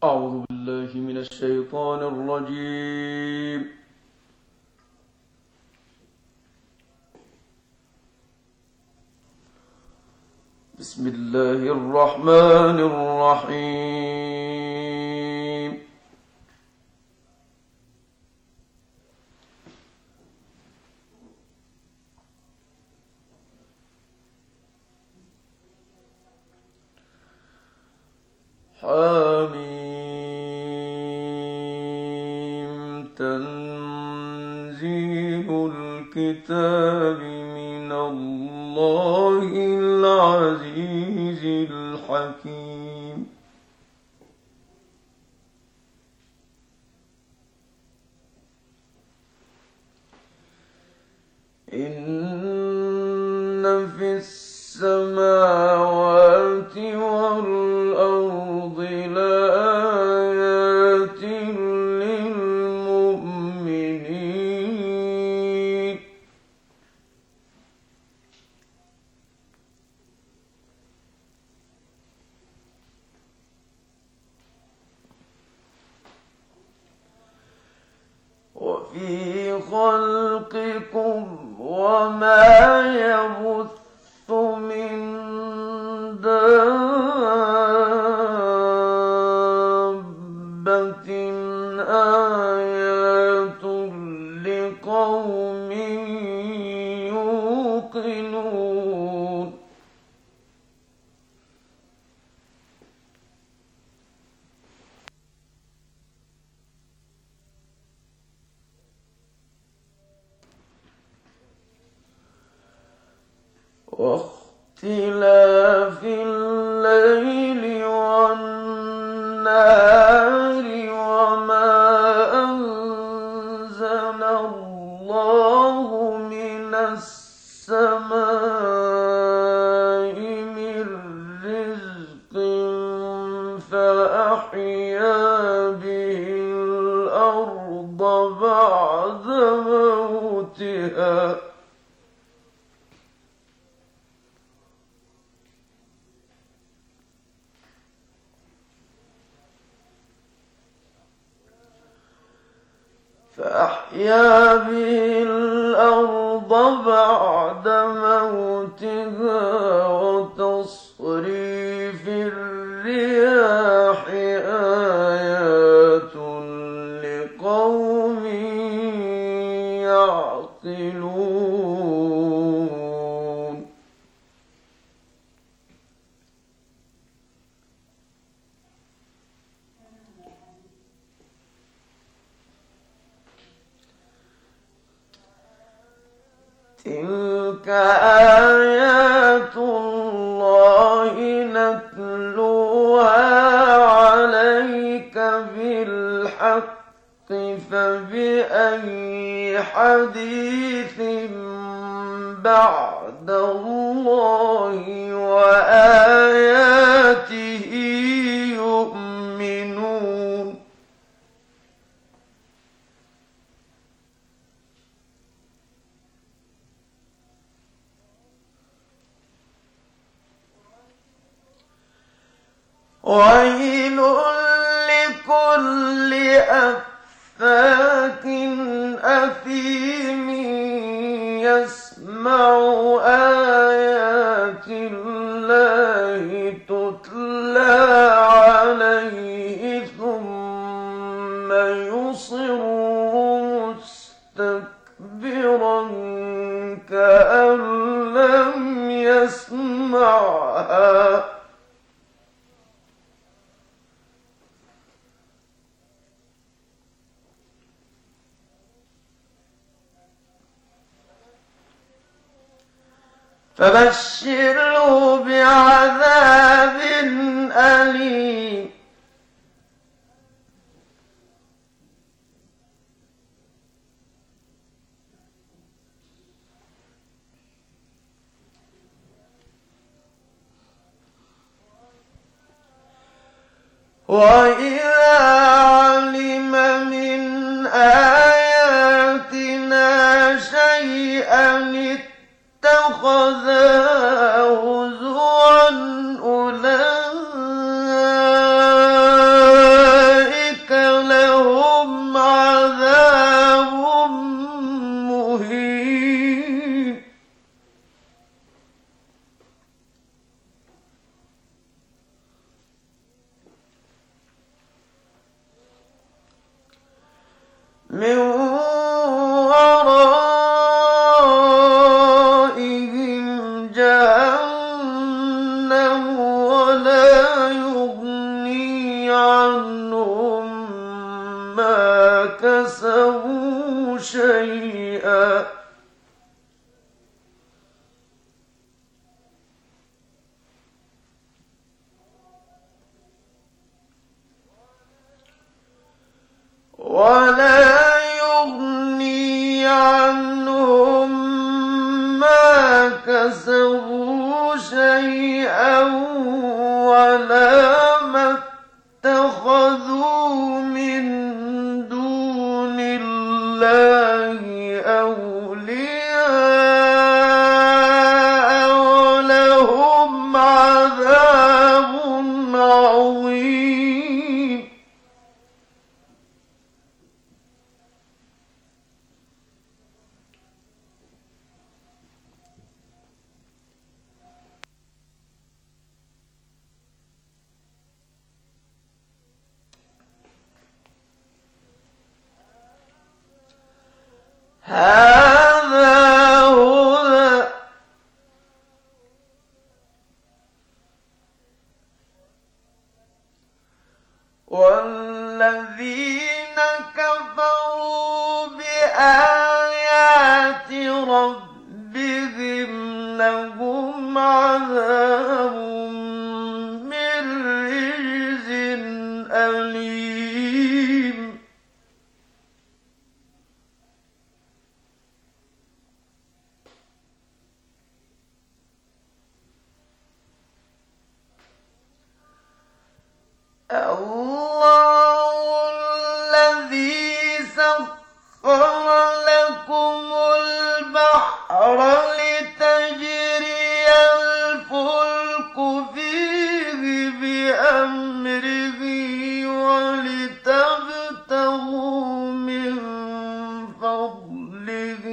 أعوذ بالله من الشيطان الرجيم. بسم الله الرحمن الرحيم. حميم. تنزيل الكتاب من الله العزيز الحكيم. إن في السماوات والأرض لآيات للمؤمنين. وفي خلقكم وما يبث من دابة آيات لقوم يوقنون. واختلاف الليل والنهار وما أنزل الله من السماء من رزق فأحيا به الأرض بعد موتها. فأحيا به الأرض بعد موتها وتصريف الرياح آيات لقوم يعقلون. تلك آيات الله نتلوها عليك بالحق فبأي حديث بعد الله وآياته يؤمنون. ويل لكل أفاك أثيم يسمع آيات الله تتلى عليه ثم يصر مستكبرا كأن لم يسمعها. فبشره بعذاب أليم. وإذا علم من آياتنا شيئا اتخذها هزوا أولئك من ورائهم جهنم ولا يغني عنهم ما كسبوا شيئا ولا ما اتخذوا من دون الله أولياء ولهم عذاب عظيم هذا هدى والذين كفروا بآيات ربهم لهم عذاب من رجز أليم الله الذي سخر لكم البحر لتجري الفلك فيه بأمره ولتبتغوا من فضله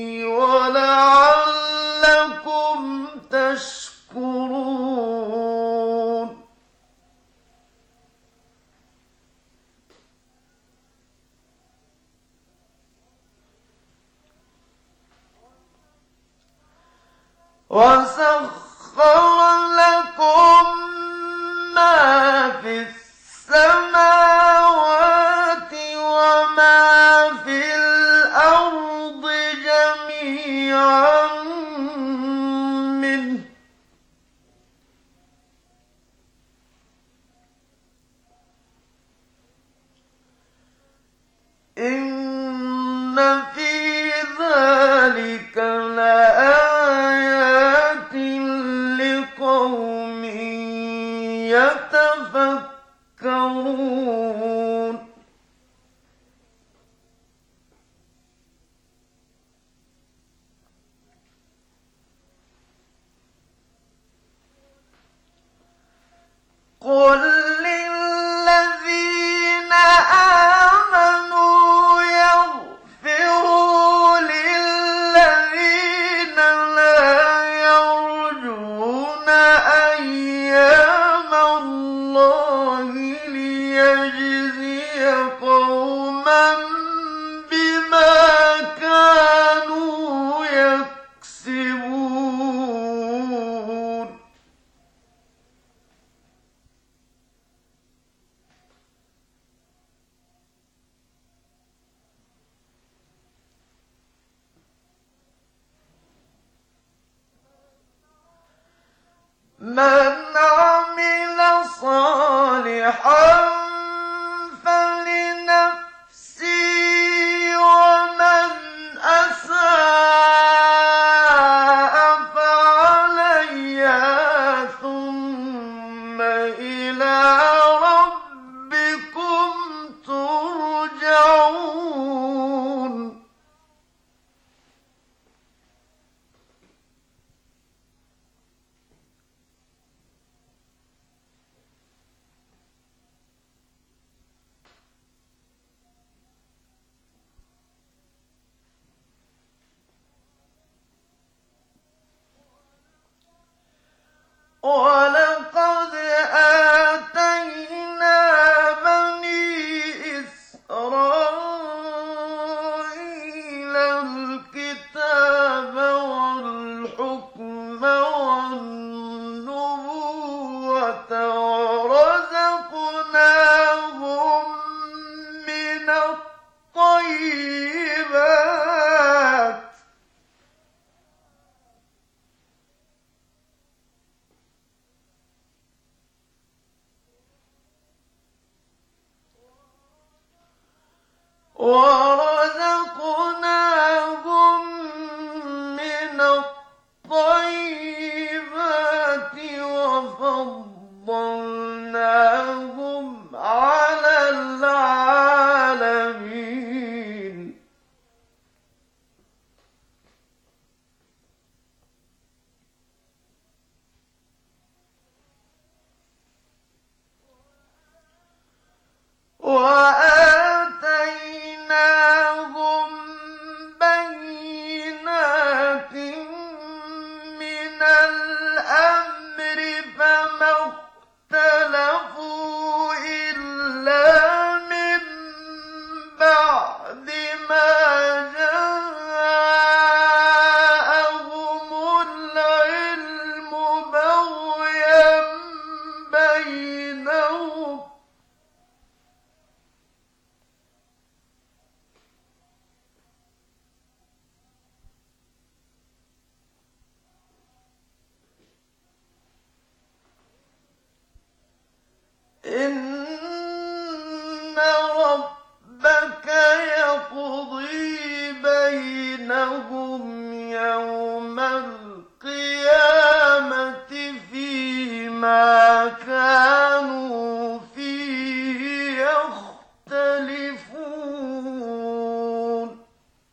ولعلكم تشكرون وسخر لكم ما في السماوات وما في الأرض جميعا منه إن في ذلك لآيات لقوم يتفكرون قل للذين آمنوا يغفروا للذين لا يرجون أيام الله ليجزي قوما بما كانوا يكسبون من عمل صالحا فلنفسه ومن أساء فعليها ثم إلى ربكم ترجعون ولقد آتينا بني إسرائيل على العالمين وآتيناهم بينات من الأمر فما اختلفوا إلا من بعد ما جاءهم العلم بغيا بينهم إن ربك يقضي بينهم يوم القيامة فيما كانوا فيه يختلفون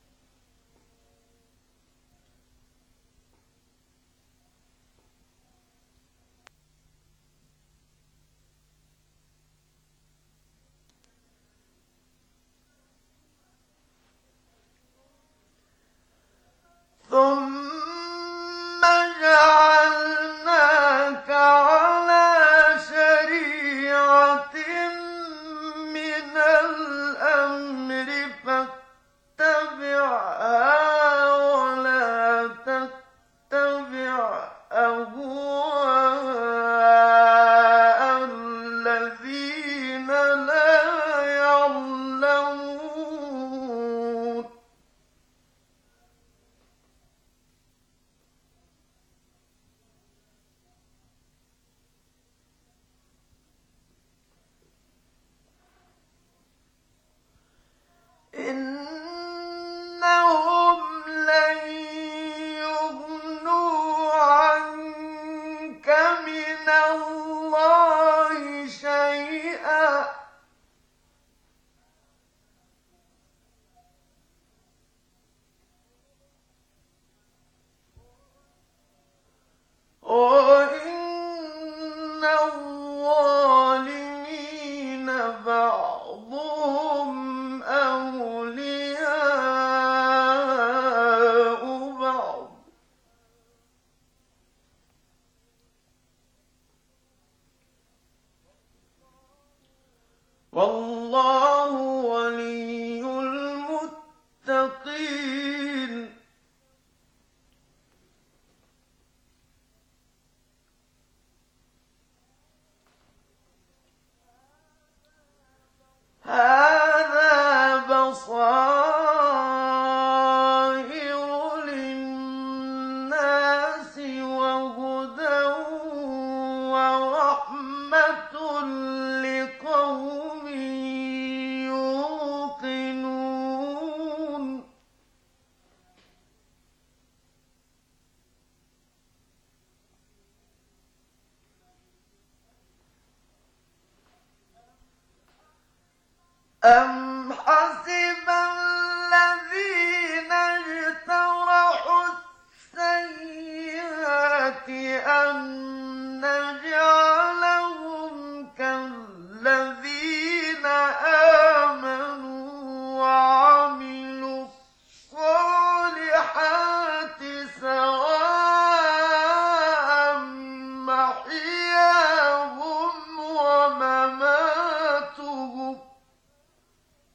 ثم جعلناك على شريعة من الأمر فاتبعها ولا تتبع أهواء الذين لا يعلمون إنهم لن يغنوا عنك من الله شيئا وإن الظالمين بعضهم أولياء بعض والله ولي المتقين هذا بصائر للناس وهدى ورحمة لقوم يوقنون أم حسب الذين اجترحوا السيئات أن نجعلهم كالذين آمنوا وعملوا الصالحات سواء محياهم ومماتهم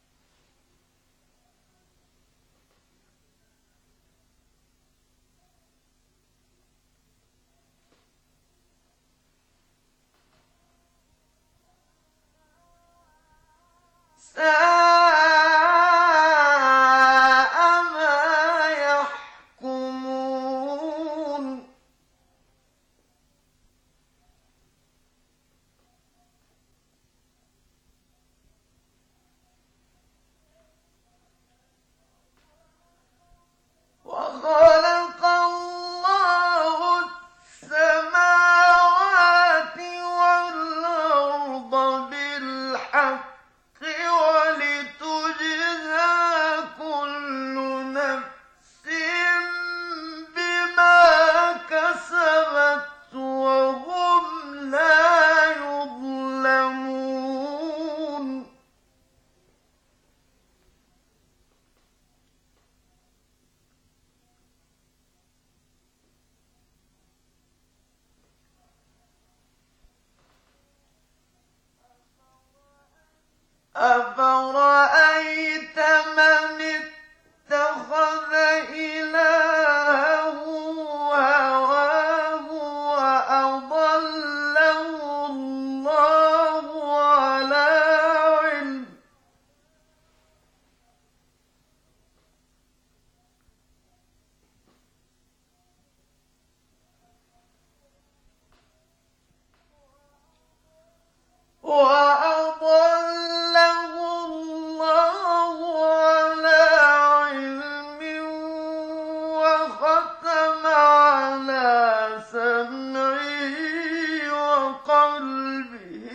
قلبه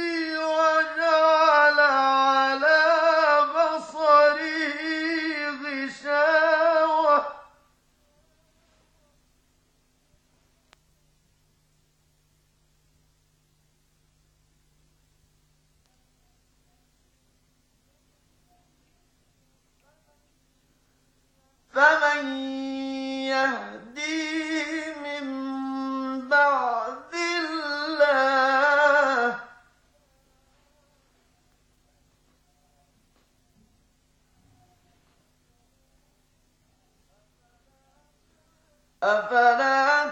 وجعل على بصره غشاوة فمن يهديه من بعد الله أفلا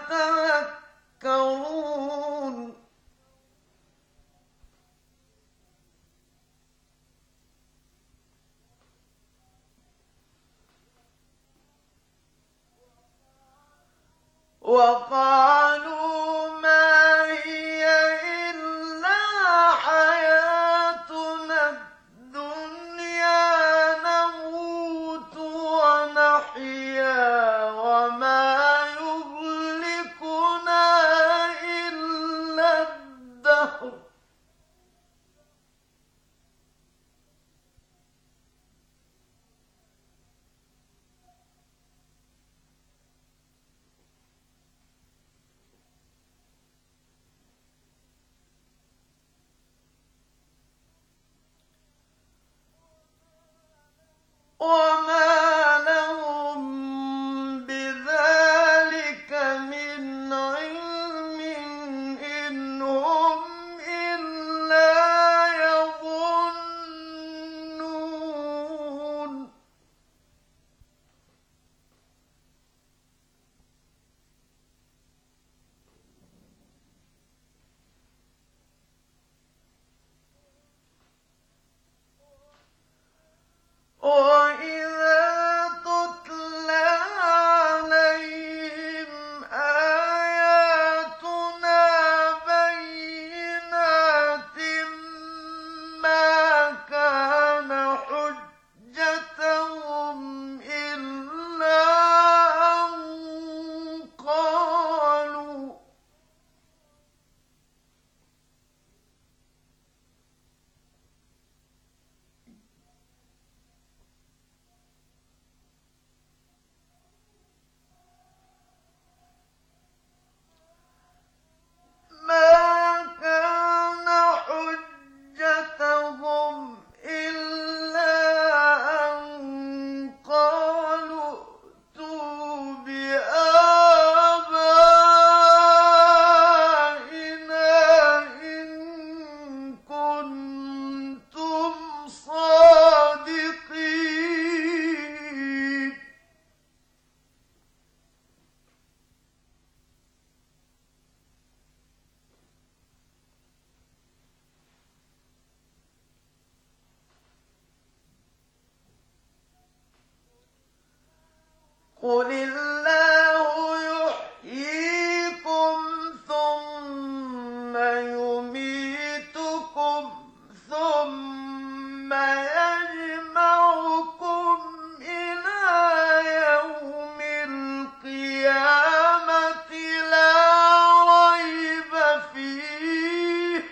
تذكرون وقالوا ما هي إلا حياتنا الدنيا نموت ونحيا وما يهلكنا إلا الدهر وما لهم بذلك من علم إن هم إلا يظنون وإذا تتلى عليهم آياتنا بينات ما كان حجتهم إلا أن قالوا ما كان حجتهم إلا أن قالوا ائتوا بآبائنا إن كنتم صادقين قل الله يحييكم ثم يميتكم ثم يجمعكم إلى يوم القيامة لا ريب فيه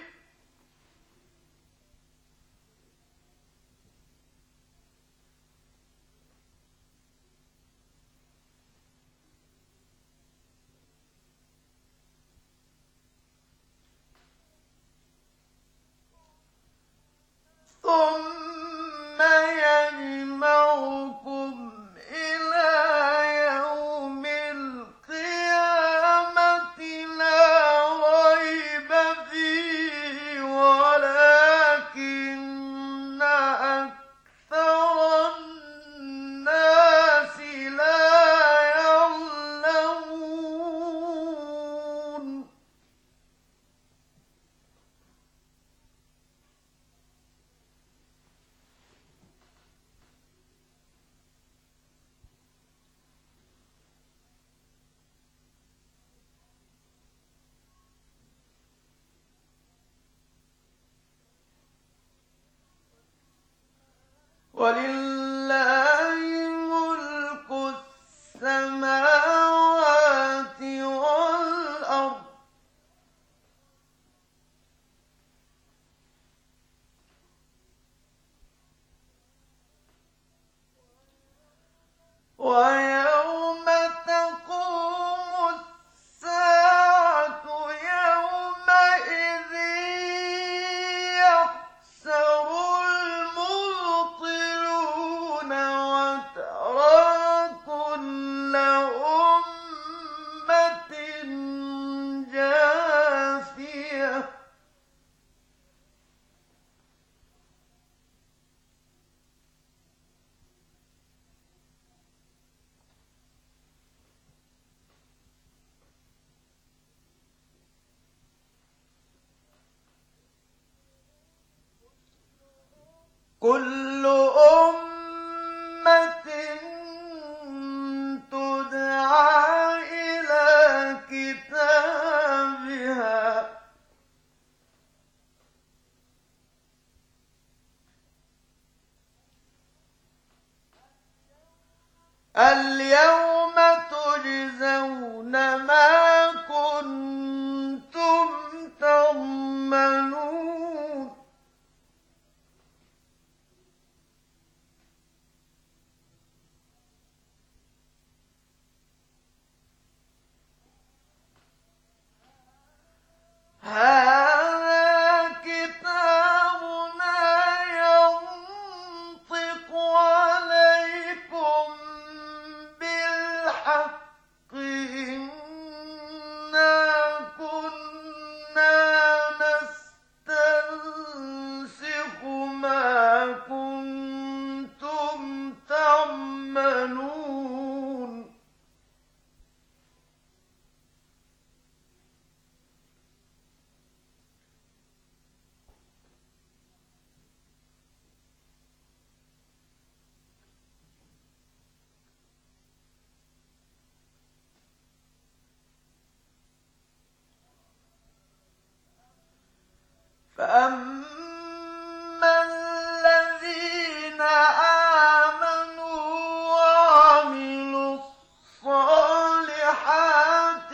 ثم يجمعكم إلى يوم القيامة لا ريب فيه ولكن أكثر الناس لا يعلمون ولله ملك السماوات والأرض كل أمة تدعى إلى كتابها اليوم تجزون ما كنتم تعملون هذا كتابنا ينطق عليكم بالحق إنا كنا نستنسخ ما كنتم تعملون فأما الذين آمنوا وعملوا الصالحات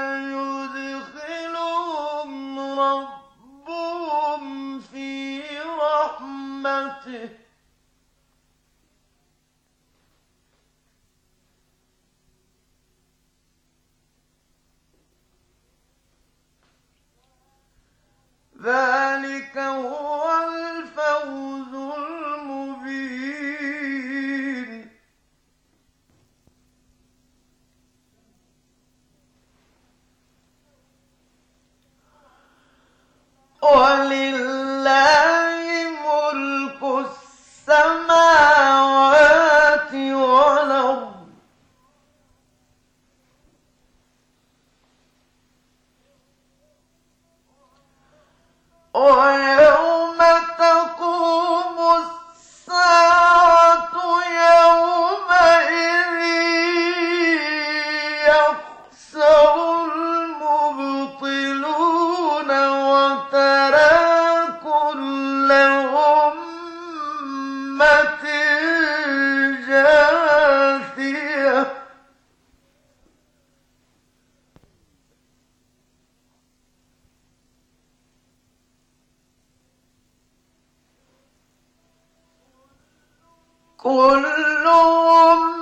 فيدخلهم ربهم في رحمته ذلك هو الفوز المبين ولله ملك السماوات والأرض ويوم تقوم الساعة يومئذ يخسر المبطلون وترى كل أمة جاثية كل